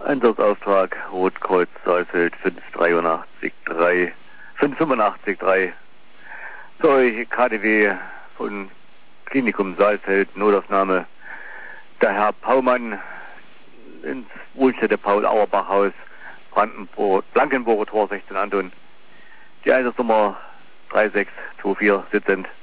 Einsatzaustrag Rotkreuz Saalfeld 585-3. So, KDW von Klinikum Saalfeld, Notaufnahme. Der Herr Paumann ins Wohlstätte Paul-Auerbach-Haus, Blankenburger Tor 16 Anton. Die Einsatznummer 3624 sitzend.